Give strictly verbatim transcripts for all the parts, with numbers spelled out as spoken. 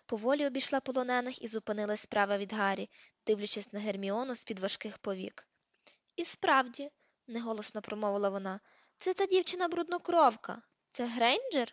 Поволі обійшла полонених і зупинилась справа від Гаррі, дивлячись на Герміону з-під важких повік. «І справді», – неголосно промовила вона, – «це та дівчина-бруднокровка. Це Грейнджер?»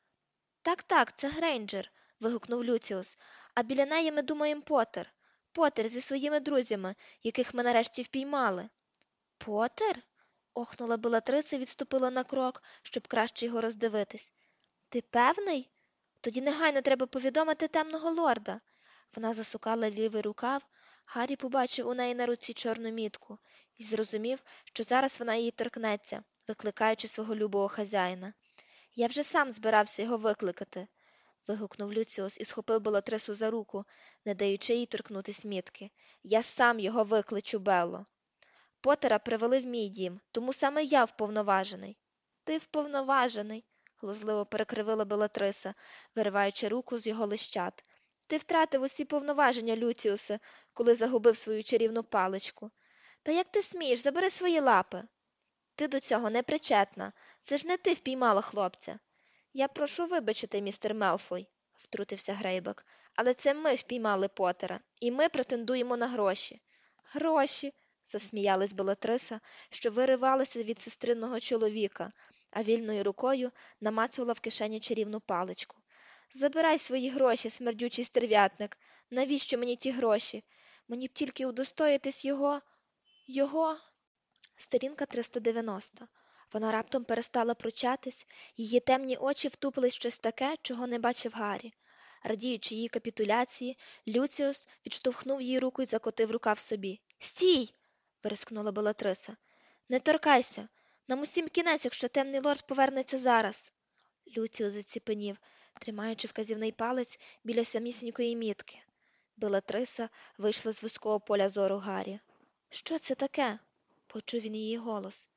«Так-так, це Грейнджер», – вигукнув Люціус, – «а біля неї ми думаємо Поттер. Поттер зі своїми друзями, яких ми нарешті впіймали». «Поттер?» – охнула Белатриса і відступила на крок, щоб краще його роздивитись. «Ти певний? Тоді негайно треба повідомити темного лорда». Вона засукала лівий рукав, Гаррі побачив у неї на руці чорну мітку і зрозумів, що зараз вона її торкнеться, викликаючи свого любого хазяїна. «Я вже сам збирався його викликати», – вигукнув Люціус і схопив Белатрису за руку, не даючи їй торкнутись мітки. «Я сам його викличу, Белло. Поттера привели в мій дім, тому саме я вповноважений». «Ти вповноважений», – глузливо перекривила Белатриса, вириваючи руку з його лищат. «Ти втратив усі повноваження, Люціусе, коли загубив свою чарівну паличку. Та як ти смієш, забери свої лапи». «Ти до цього не причетна. Це ж не ти впіймала хлопця». «Я прошу вибачити, містер Мелфой», – втрутився Грейбек, – «але це ми впіймали Поттера, і ми претендуємо на гроші». «Гроші», – засміялась Белатриса, що виривалася від сестриного чоловіка, а вільною рукою намацувала в кишені чарівну паличку. «Забирай свої гроші, смердючий стерв'ятник. Навіщо мені ті гроші? Мені б тільки удостоїтись його... його...» Сторінка триста дев'яносто. Вона раптом перестала пручатись, її темні очі втупились в щось таке, чого не бачив Гаррі. Радіючи її капітуляції, Люціус відштовхнув її руку і закотив рукав собі. «Стій!» – вирискнула Белатриса. «Не торкайся! Нам усім кінець, якщо темний лорд повернеться зараз!» Люціус заціпенів, тримаючи вказівний палець біля самісінької мітки. Белатриса вийшла з вузького поля зору Гаррі. «Що це таке?» – почув він її голос.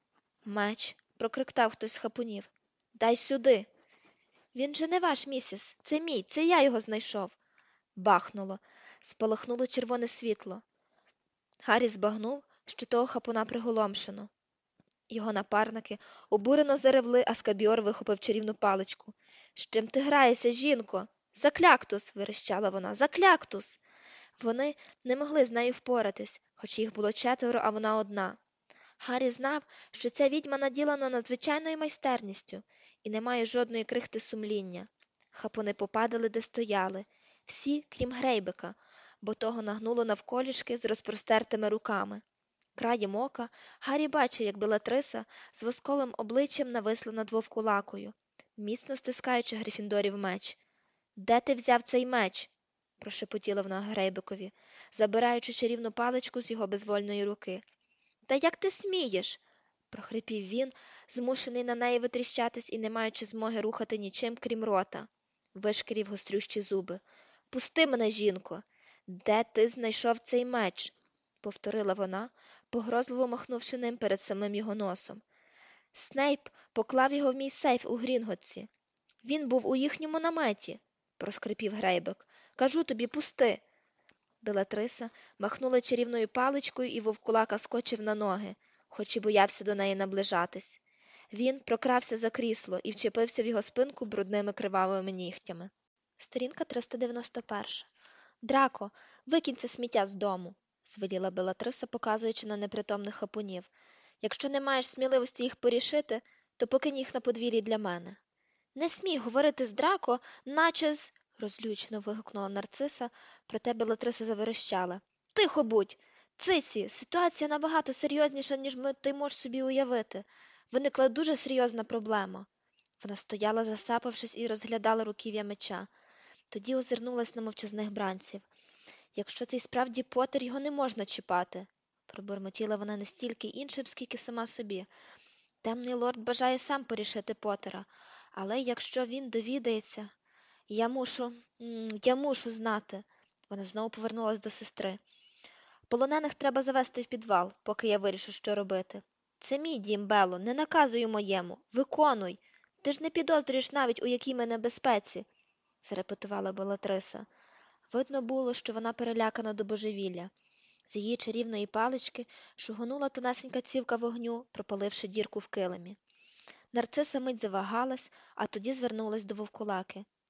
«Меч!» – прокриктав хтось з хапунів. «Дай сюди!» «Він же не ваш, місіс! Це мій! Це я його знайшов!» Бахнуло. Спалахнуло червоне світло. Гаррі збагнув, що того хапуна приголомшено. Його напарники обурено заревли, а Скабіор вихопив чарівну паличку. «З чим ти граєшся, жінко?» «Закляктус!» – верещала вона. «Закляктус!» Вони не могли з нею впоратись, хоч їх було четверо, а вона одна. Гаррі знав, що ця відьма наділена надзвичайною майстерністю і не має жодної крихти сумління. Хапуни попадали, де стояли, всі, крім Грейбека, бо того нагнуло навколішки з розпростертими руками. Краєм ока Гаррі бачив, як Белатриса з восковим обличчям нависла над вовкулакою, міцно стискаючи Грифіндорів меч. «Де ти взяв цей меч?» – прошепотіла вона Грейбекові, забираючи чарівну паличку з його безвольної руки. «Та як ти смієш?» – прохрипів він, змушений на неї витріщатись і не маючи змоги рухати нічим, крім рота. Вишкірів гострющі зуби. «Пусти мене, жінко! Де ти знайшов цей меч?» – повторила вона, погрозливо махнувши ним перед самим його носом. «Снейп поклав його в мій сейф у Грінготці. Він був у їхньому наметі», – проскрипів Грейбек. «Кажу тобі, пусти!» Белатриса махнула чарівною паличкою, і вовкулака скочив на ноги, хоч і боявся до неї наближатись. Він прокрався за крісло і вчепився в його спинку брудними кривавими нігтями. Сторінка триста дев'яносто перша. «Драко, викинь це сміття з дому», – звеліла Белатриса, показуючи на непритомних хапунів. «Якщо не маєш сміливості їх порішити, то покинь їх на подвір'ї для мене». «Не смій говорити з Драко, наче з...» – розлючено вигукнула Нарциса, проте Белатриса заверещала. «Тихо будь! Цисі, ситуація набагато серйозніша, ніж ми ти можеш собі уявити. Виникла дуже серйозна проблема». Вона стояла, засапавшись, і розглядала руків'я меча. Тоді озирнулась на мовчазних бранців. «Якщо це й справді Поттер, його не можна чіпати», – пробурмотіла вона не стільки іншим, скільки сама собі. «Темний лорд бажає сам порішити Поттера, але якщо він довідається... Я мушу... я мушу знати». Вона знову повернулась до сестри. «Полонених треба завести в підвал, поки я вирішу, що робити. Це мій дім, Белло, не наказуй моєму. Виконуй. Ти ж не підозрюєш навіть, у якій ми небезпеці», – зарепетувала Белатриса. Видно було, що вона перелякана до божевілля. З її чарівної палички шугонула тонесенька цівка вогню, пропаливши дірку в килимі. Нарциса мить завагалась, а тоді звернулась до вовкулаки.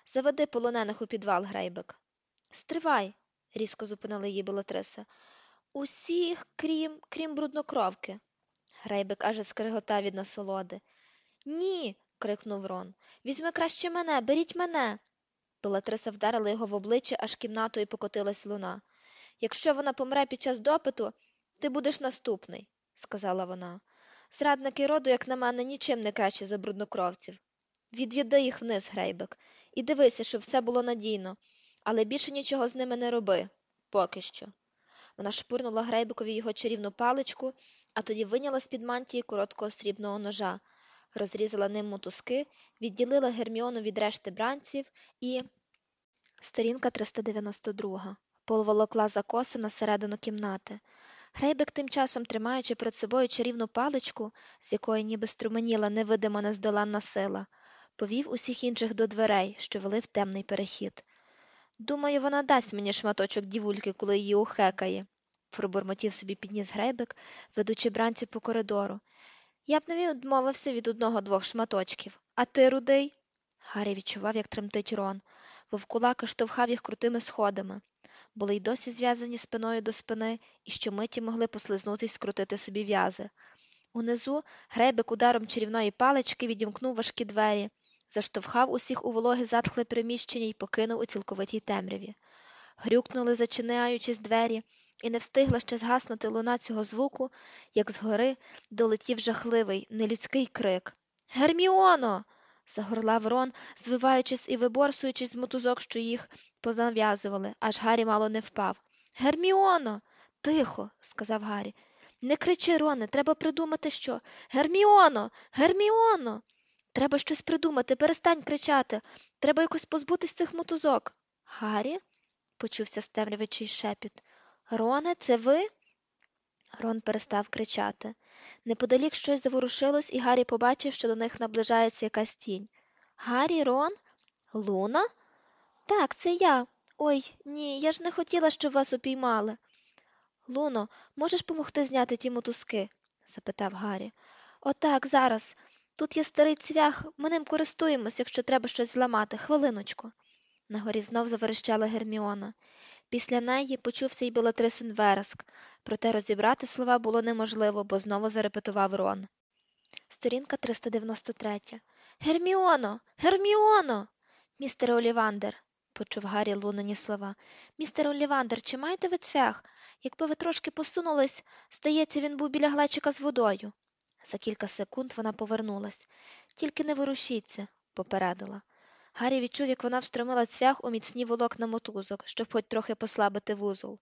Заведи полонених у підвал, Грейбек. Стривай, різко зупинила її Белатриса. Усіх, крім, крім бруднокровки. Грейбек аж скриготав від насолоди. Ні, крикнув Рон. Візьми краще мене, беріть мене. Белатриса вдарила його в обличчя, аж кімнатою покотилась луна. Якщо вона помре під час допиту, ти будеш наступний, сказала вона. Зрадники роду, як на мене, нічим не краще за бруднокровців. Відвіди їх вниз, Грейбек, і дивися, щоб все було надійно, але більше нічого з ними не роби, поки що. Вона шпурнула Грейбекові його чарівну паличку, а тоді вийняла з-під мантії короткого срібного ножа, розрізала ним мотузки, відділила Герміону від решти бранців і... Сторінка триста дев'яносто два. Поволокла за коси на середину кімнати. Грейбек тим часом, тримаючи перед собою чарівну паличку, з якої ніби струменіла невидима нездоланна сила, повів усіх інших до дверей, що вели в темний перехід. «Думаю, вона дасть мені шматочок дівульки, коли її ухекає», – пробурмотів собі підніс Грейбек, ведучи бранців по коридору. «Я б не відмовився від одного-двох шматочків. А ти, рудий?» Гаррі відчував, як тремтить Рон. Вовкулака штовхав їх крутими сходами. Були й досі зв'язані спиною до спини і щомиті могли послизнутись скрутити собі в'язи. Унизу Грейбек ударом чарівної палички відімкнув важкі двері, заштовхав усіх у вологе затхле приміщення й покинув у цілковитій темряві. Грюкнули, зачиняючись двері, і не встигла ще згаснути луна цього звуку, як згори долетів жахливий, нелюдський крик. «Герміоно!» – загорлав Рон, звиваючись і виборсуючись з мотузок, що їх позав'язували, аж Гаррі мало не впав. «Герміоно!» «Тихо!» – сказав Гаррі. «Не кричи, Роне, треба придумати що. Герміоно! Герміоно! Треба щось придумати, перестань кричати. Треба якось позбутись цих мотузок». «Гаррі?» – почувся з темряви чийсь шепіт. «Роне, це ви?» Рон перестав кричати. Неподалік щось заворушилось, і Гаррі побачив, що до них наближається якась тінь. «Гаррі, Рон? Луна?» «Так, це я. Ой, ні, я ж не хотіла, щоб вас упіймали». «Луно, можеш помогти зняти ті мотузки?» – запитав Гаррі. «Отак, зараз. Тут є старий цвях, ми ним користуємось, якщо треба щось зламати. Хвилиночку». Нагорі знов заверещала Герміона. Після неї почувся й Белатрисин вереск, проте розібрати слова було неможливо, бо знову зарепетував Рон. Сторінка триста дев'яносто три. «Герміоно! Герміоно!» «Містере Олівандер!» – почув Гаррі лунані слова. «Містер Олівандер, чи маєте ви цвях? Якби ви трошки посунулись, здається, він був біля глечика з водою». За кілька секунд вона повернулась. «Тільки не ворушіться», – попередила. Гаррі відчув, як вона встромила цвях у міцні волокна мотузок, щоб хоч трохи послабити вузол.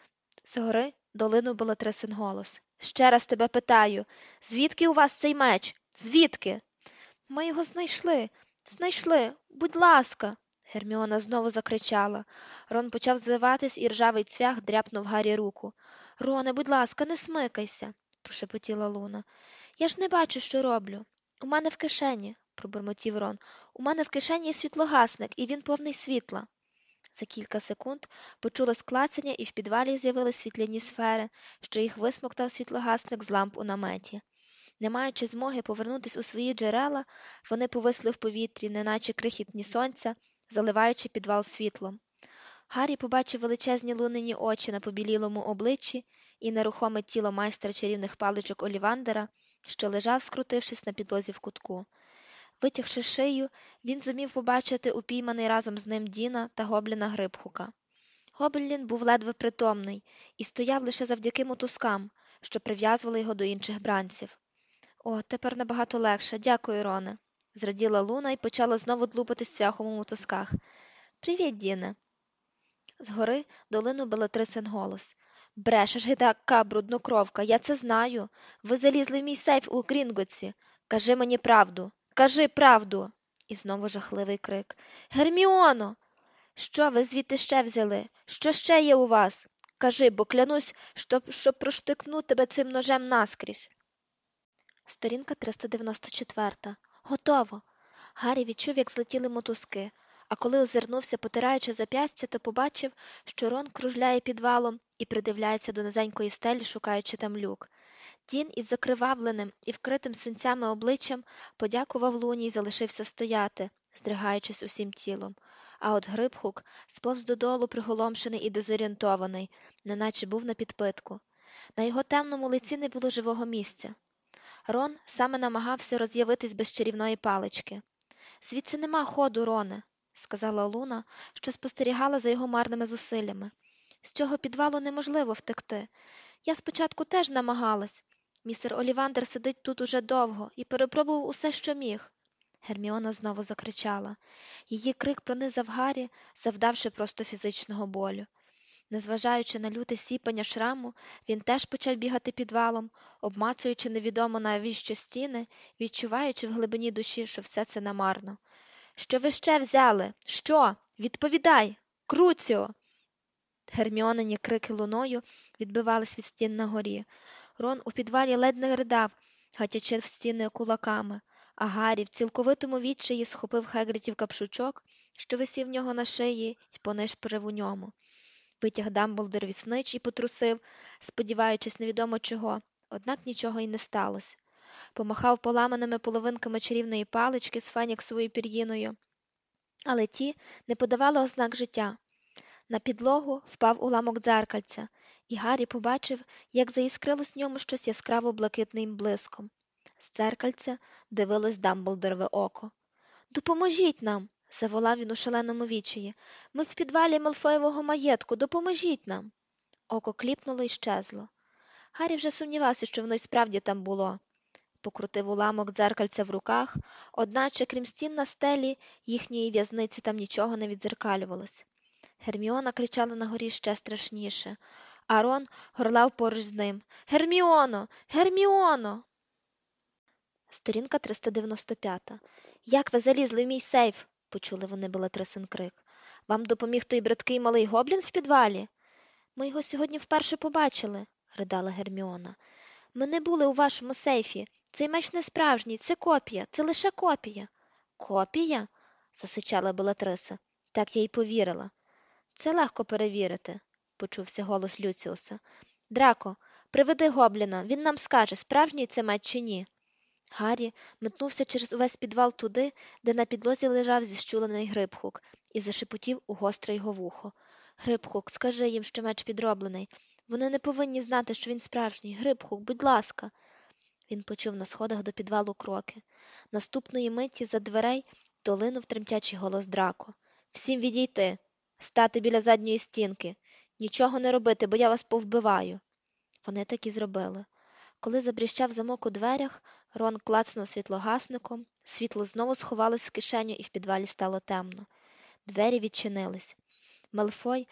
Згори долинув Белатрисин голос. «Ще раз тебе питаю, звідки у вас цей меч? Звідки?» «Ми його знайшли, знайшли, будь ласка!» Герміона знову закричала. Рон почав звиватись, і ржавий цвях дряпнув Гаррі руку. «Роне, будь ласка, не смикайся!» – прошепотіла Луна. «Я ж не бачу, що роблю. У мене в кишені», – пробурмотів Рон. «У мене в кишені є світлогасник, і він повний світла». За кілька секунд почулось клацання, і в підвалі з'явились світляні сфери, що їх висмоктав світлогасник з ламп у наметі. Не маючи змоги повернутись у свої джерела, вони повисли в повітрі, неначе крихітні сонця, заливаючи підвал світлом. Гаррі побачив величезні лунині очі на побілілому обличчі і нерухоме тіло майстра чарівних паличок Олівандера, що лежав, скрутившись на підлозі в кутку. Витягши шию, він зумів побачити упійманий разом з ним Діна та гобліна Грибхука. Гоблін був ледве притомний і стояв лише завдяки мотузкам, що прив'язували його до інших бранців. «О, тепер набагато легше. Дякую, Роне», – зраділа Луна і почала знову длупатись цвяхом у мотузках. «Привіт, Діне». Згори долинув Белатрисин голос. «Брешеш, гидака, бруднокровка, я це знаю. Ви залізли в мій сейф у Грінготсі. Кажи мені правду. Кажи правду!» І знову жахливий крик. «Герміоно! Що ви звідти ще взяли? Що ще є у вас? Кажи, бо клянусь, щоб, щоб проштикну тебе цим ножем наскрізь». Сторінка триста дев'яносто чотири. Готово. Гаррі відчув, як злетіли мотузки, а коли озирнувся, потираючи зап'ястя, то побачив, що Рон кружляє підвалом і придивляється до низенької стелі, шукаючи там люк. Дін із закривавленим і вкритим синцями обличчям подякував Луні й залишився стояти, здригаючись усім тілом. а от Грибхук сповз додолу приголомшений і дезорієнтований, неначе був на підпитку. На його темному лиці не було живого місця. Рон саме намагався роз'явитись без чарівної палички. «Звідси нема ходу, Роне», – сказала Луна, що спостерігала за його марними зусиллями. «З цього підвалу неможливо втекти. Я спочатку теж намагалась. Містер Олівандер сидить тут уже довго і перепробував усе, що міг». Герміона знову закричала. Її крик пронизав Гаррі, завдавши просто фізичного болю. Незважаючи на люте сіпання шраму, він теж почав бігати підвалом, обмацуючи невідомо навіщо стіни, відчуваючи в глибині душі, що все це намарно. «Що ви ще взяли? Що? Відповідай! Круціо!» Герміонині крики луною відбивались від стін на горі. Рон у підвалі ледь не ридав, гатячи в стіни кулаками, а Гаррі в цілковитому відчаї схопив Хегридів капшучок, що висів в нього на шиї, й понишпорив у ньому. Витяг Дамблдор віснич і потрусив, сподіваючись невідомо чого, однак нічого й не сталося. Помахав поламаними половинками чарівної палички з феніксовою пір'їною, але ті не подавали ознак життя. На підлогу впав уламок дзеркальця, і Гаррі побачив, як заіскрилось в ньому щось яскраво-блакитним блиском. З дзеркальця дивилось Дамблдорове око. «Допоможіть нам!» – заволав він у шаленому відчаї. «Ми в підвалі Малфоєвого маєтку! Допоможіть нам!» Око кліпнуло і щезло. Гаррі вже сумнівався, що воно й справді там було. Покрутив уламок дзеркальця в руках, одначе, крім стін на стелі, їхньої в'язниці там нічого не віддзеркалювалось. Герміона кричала на горі ще страшніше, а Рон горлав поруч з ним. «Герміоно! Герміоно!» Сторінка триста дев'яносто п'ять. «Як ви залізли в мій сейф?» – почули вони Белатрисин крик. «Вам допоміг той бридкий малий гоблін в підвалі?» «Ми його сьогодні вперше побачили», – ридала Герміона. «Ми не були у вашому сейфі. Цей меч не справжній, це копія, це лише копія». «Копія?» – засичала Белатриса. «Так я й повірила». «Це легко перевірити», – почувся голос Люціуса. «Драко, приведи гобліна, він нам скаже, справжній це меч чи ні». Гаррі метнувся через увесь підвал туди, де на підлозі лежав зіщулений Грибхук, і зашепотів у гостре його вухо. «Грибхук, скажи їм, що меч підроблений. Вони не повинні знати, що він справжній. Грибхук, будь ласка!» Він почув на сходах до підвалу кроки. Наступної миті за дверей долинув тремтячий голос Драко. «Всім відійти! Стати біля задньої стінки! Нічого не робити, бо я вас повбиваю!» Вони так і зробили. Коли забріщав замок у дверях, Рон клацнув світлогасником, світло знову сховалось в кишеню і в підвалі стало темно. Двері відчинились. Малфой